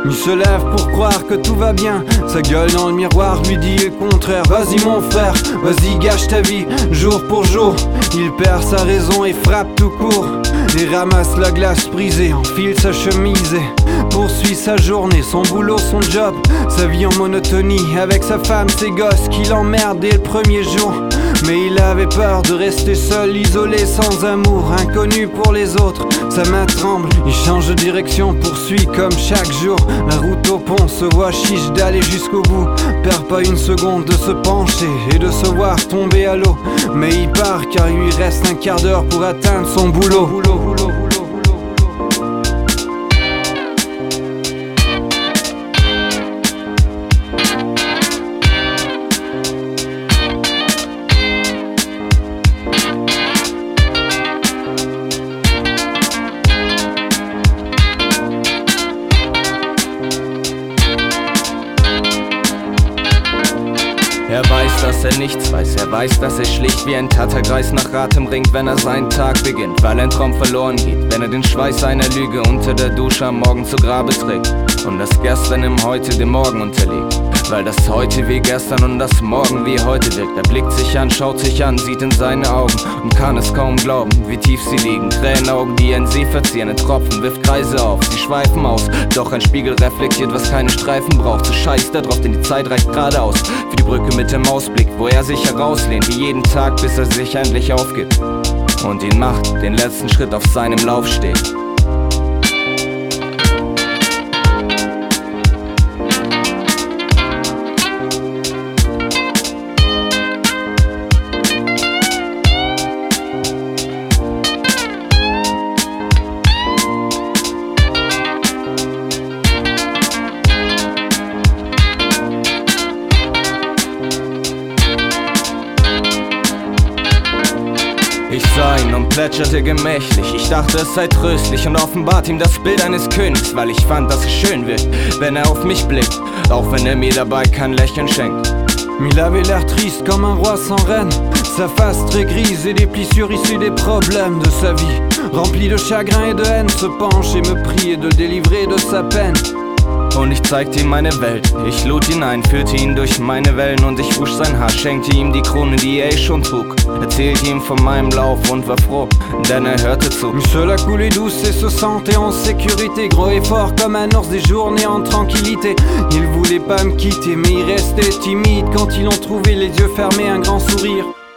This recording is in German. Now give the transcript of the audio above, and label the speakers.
Speaker 1: Il se lève pour croire que tout va bien. Sa gueule dans le miroir lui dit le contraire. Vas-y mon frère, vas-y gâche ta vie. Jour pour jour, il perd sa raison et frappe tout court. Et ramasse la glace brisée, enfile sa chemise et poursuit sa journée, son boulot, son job, sa vie en monotonie, avec sa femme, ses gosses qui l'emmerdent dès le premier jour. Mais il avait peur de rester seul, isolé, sans amour, inconnu pour les autres. Sa main tremble, il change de direction, poursuit comme chaque jour la route au pont, se voit chiche d'aller jusqu'au bout. Perd pas une seconde de se pencher et de se voir tomber à l'eau. Mais il part car il lui reste un quart d'heure pour atteindre son boulot.
Speaker 2: Er weiß, dass er nichts weiß, er weiß, dass er schlicht wie ein Tatterkreis nach Atem ringt, wenn er seinen Tag beginnt, weil ein Traum verloren geht, wenn er den Schweiß einer Lüge unter der Dusche am Morgen zu Grabe trägt und das Gestern im Heute dem Morgen unterliegt, weil das Heute wie gestern und das Morgen wie heute wirkt. Er blickt sich an, schaut sich an, sieht in seine Augen und kann es kaum glauben, wie tief sie liegen. Tränenaugen, die in sie verziehen, ein Tropfen wirft Kreise auf, sie schweifen aus, doch ein Spiegel reflektiert, was keine Streifen braucht. So scheiß da drauf, denn die Zeit reicht geradeaus für die Brücke mit dem Ausblick, wo er sich herauslehnt, wie jeden Tag, bis er sich endlich aufgibt und ihn macht, den letzten Schritt auf seinem Laufsteg. Ich sah ihn und plätscherte gemächlich, ich dachte es sei tröstlich und offenbart ihm das Bild eines Königs, weil ich fand, dass es schön wird, wenn er auf mich blickt, auch wenn er mir dabei kein Lächeln schenkt.
Speaker 1: Il avait l'air triste comme un roi sans reine, sa face très grise et des plissures issues des problèmes de sa vie. Rempli de chagrin et de haine, se penche et me prie de le délivrer de sa peine.
Speaker 2: Und ich zeigte ihm meine Welt, ich lud ihn ein, führte ihn durch meine Wellen und ich wusch sein Haar, schenkte ihm die Krone, die er schon trug, erzählte ihm von meinem Lauf und war froh, denn er hörte zu.
Speaker 1: Seul a coulé douce et se sentait en sécurité, gros et fort comme un ours, des journées en tranquillité. Il voulait pas me quitter mais il restait timide quand ils l'ont trouvé, les yeux fermés, un grand sourire.